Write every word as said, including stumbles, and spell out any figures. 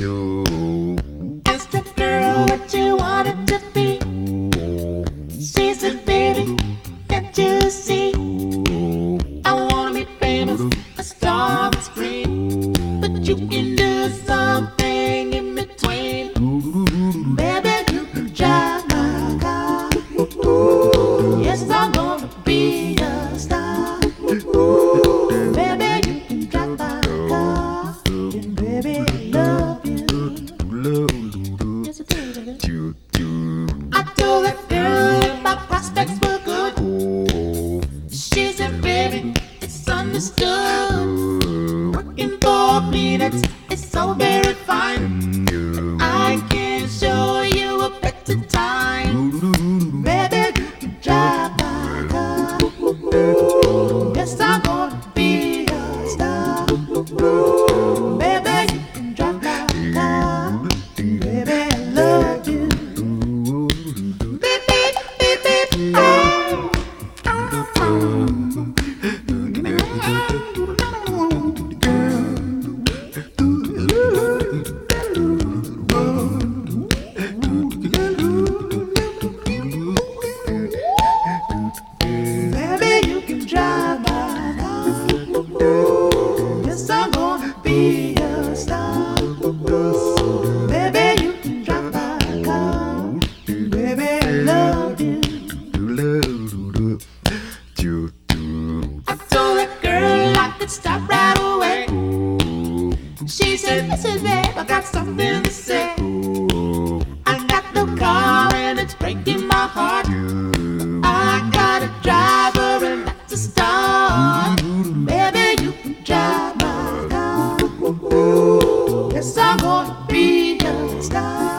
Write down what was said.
Asked the girl what you wanted to be. She said, baby, can't you see? I wanna be famous, a star on the screen. But you can do something in between. Baby, you can drive my car. Yes, I'm gonna be a star. Baby, you can drive my car. And baby, I love you. Yes, I do. I told that girl my prospects were good. She said, baby, it's understood. Working for peanuts is so very fine. I can show you a better time. Baby, you can drive my car. Yes, I'm gonna be a star. Baby, you can drive my car. Baby, I love you. Beep, beep, beep, beep. Oh. Oh, oh. Baby, you can drive my car. Yes, I'm gonna be a star. Baby, you can drive my car. Baby, I love you. I told that girl I could stop right away. She said, listen, babe, I got something to say. I got no car and it's breaking my heart. I got a driver and that's a star. Baby, you can drive my car. Yes, I'm gonna be a star.